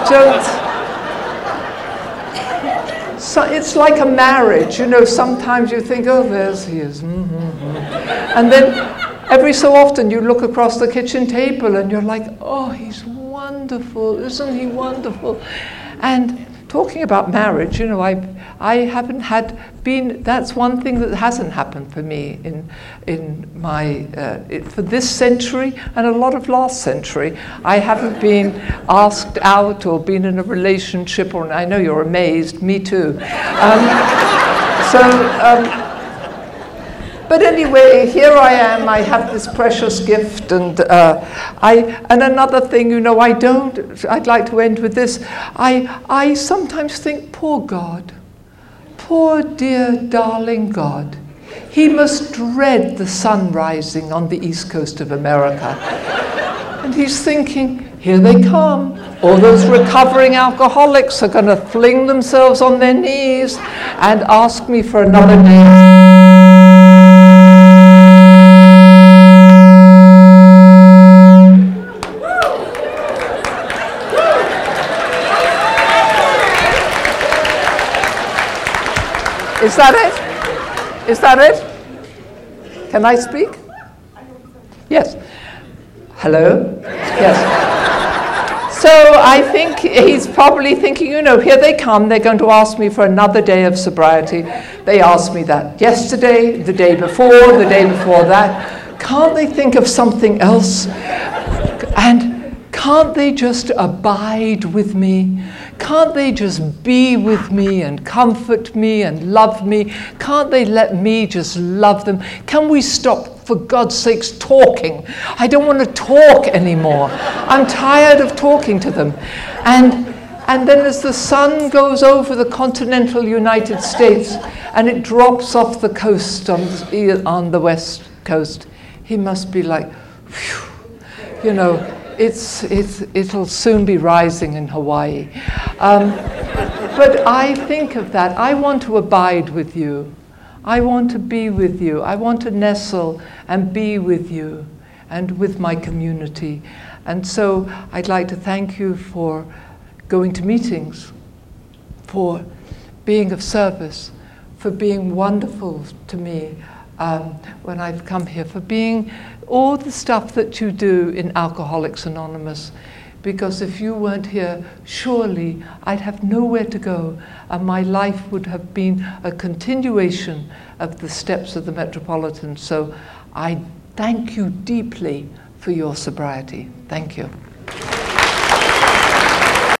don't. So it's like a marriage, you know, sometimes you think, oh, there's he is. And then every so often you look across the kitchen table and you're like, oh, he's wonderful, isn't he wonderful? And talking about marriage, you know, I haven't that's one thing that hasn't happened for me in my, for this century and a lot of last century. I haven't been asked out or been in a relationship, or I know you're amazed, me too. But anyway, here I am, I have this precious gift, and and another thing, you know, I'd like to end with this. I sometimes think, poor God, poor dear darling God, he must dread the sun rising on the east coast of America. And he's thinking, here they come. All those recovering alcoholics are going to fling themselves on their knees and ask me for another day. Is that it? Is that it? Can I speak? Yes. Hello? Yes. So I think he's probably thinking, you know, here they come, they're going to ask me for another day of sobriety. They asked me that yesterday, the day before that. Can't they think of something else? And can't they just abide with me? Can't they just be with me and comfort me and love me? Can't they let me just love them? Can we stop, for God's sakes, talking? I don't want to talk anymore. I'm tired of talking to them. And then as the sun goes over the continental United States and it drops off the coast on the west coast, he must be like, phew, you know, it'll soon be rising in Hawaii. But I think of that. I want to abide with you. I want to be with you. I want to nestle and be with you and with my community. And so I'd like to thank you for going to meetings, for being of service, for being wonderful to me when I've come here, for being all the stuff that you do in Alcoholics Anonymous. Because if you weren't here, surely I'd have nowhere to go, and my life would have been a continuation of the steps of the Metropolitan. So I thank you deeply for your sobriety. Thank you.